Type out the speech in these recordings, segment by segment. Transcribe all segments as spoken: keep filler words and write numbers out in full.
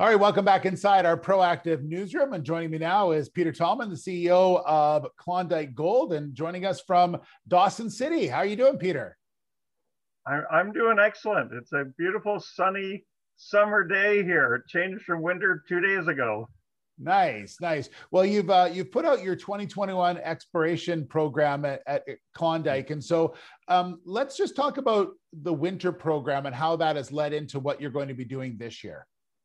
All right, welcome back inside our proactive newsroom. And joining me now is Peter Tallman, the C E O of Klondike Gold, and joining us from Dawson City. How are you doing, Peter? I'm doing excellent. It's a beautiful, sunny summer day here. It changed from winter two days ago. Nice, nice. Well, you've uh, you've put out your twenty twenty-one exploration program at, at Klondike, and so um, let's just talk about the winter program and how that has led into what you're going to be doing this year.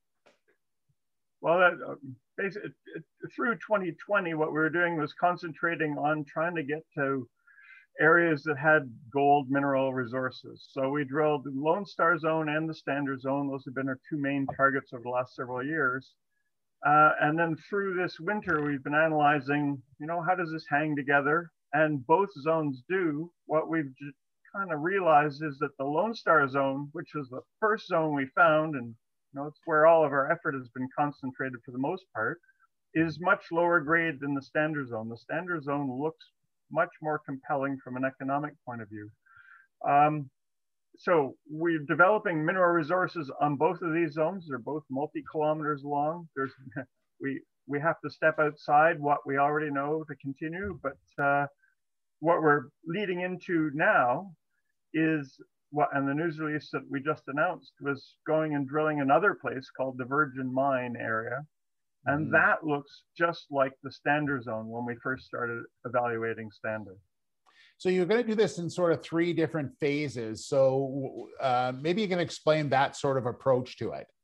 Well, that, uh, basically, through twenty twenty, what we were doing was concentrating on trying to get to areas that had gold mineral resources. So we drilled the Lone Star Zone and the Standard Zone. Those have been our two main targets over the last several years. Uh, and then through this winter, we've been analyzing, you know, how does this hang together? And both zones do. What we've kind of realized is that the Lone Star Zone, which was the first zone we found, and you know, it's where all of our effort has been concentrated for the most part, is much lower grade than the Standard Zone. The Standard Zone looks much more compelling from an economic point of view. Um, so we're developing mineral resources on both of these zones. They're both multi-kilometers long. There's, we, we have to step outside what we already know to continue, but uh, what we're leading into now is what, and the news release that we just announced was going and drilling another place called the Virgin Mine area. And mm. that looks just like the Standard Zone when we first started evaluating Standard. So you're going to do this in sort of three different phases. So uh, maybe you can explain that sort of approach to it.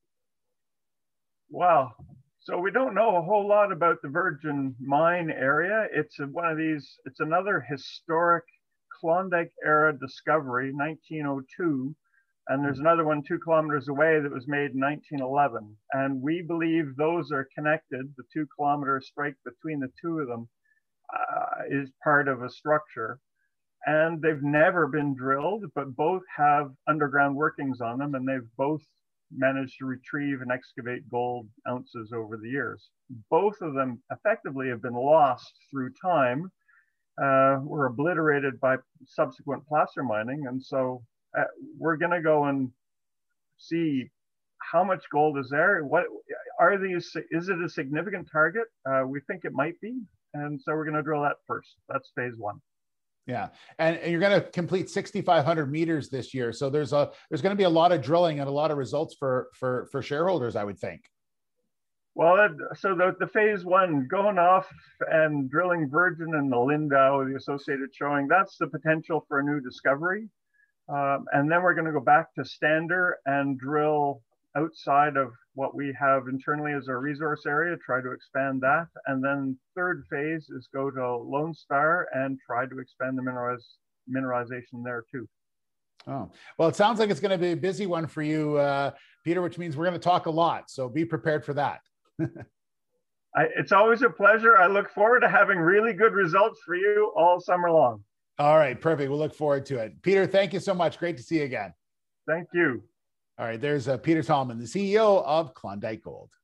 Well, so we don't know a whole lot about the Virgin Mine area. It's a, one of these, it's another historic Klondike era discovery, nineteen oh two. And there's another one two kilometers away that was made in nineteen eleven. And we believe those are connected. The two kilometer strike between the two of them uh, is part of a structure. And they've never been drilled, but both have underground workings on them. And they've both managed to retrieve and excavate gold ounces over the years. Both of them effectively have been lost through time, uh, were obliterated by subsequent placer mining. And so Uh, we're going to go and see how much gold is there. What are these? Is it a significant target? Uh, we think it might be. And so we're going to drill that first. That's phase one. Yeah. And, and you're going to complete sixty-five hundred meters this year. So there's a, there's going to be a lot of drilling and a lot of results for, for, for shareholders, I would think. Well, so the, the phase one, going off and drilling Virgin and the Lindau, the associated showing, that's the potential for a new discovery. Um, and then we're going to go back to Standard and drill outside of what we have internally as our resource area, try to expand that. And then third phase is go to Lone Star and try to expand the mineraliz mineralization there too. Oh, well, it sounds like it's going to be a busy one for you, uh, Peter, which means we're going to talk a lot. So be prepared for that. I, it's always a pleasure. I look forward to having really good results for you all summer long. All right, perfect. We'll look forward to it. Peter, thank you so much. Great to see you again. Thank you. All right, there's uh, Peter Tallman, the C E O of Klondike Gold.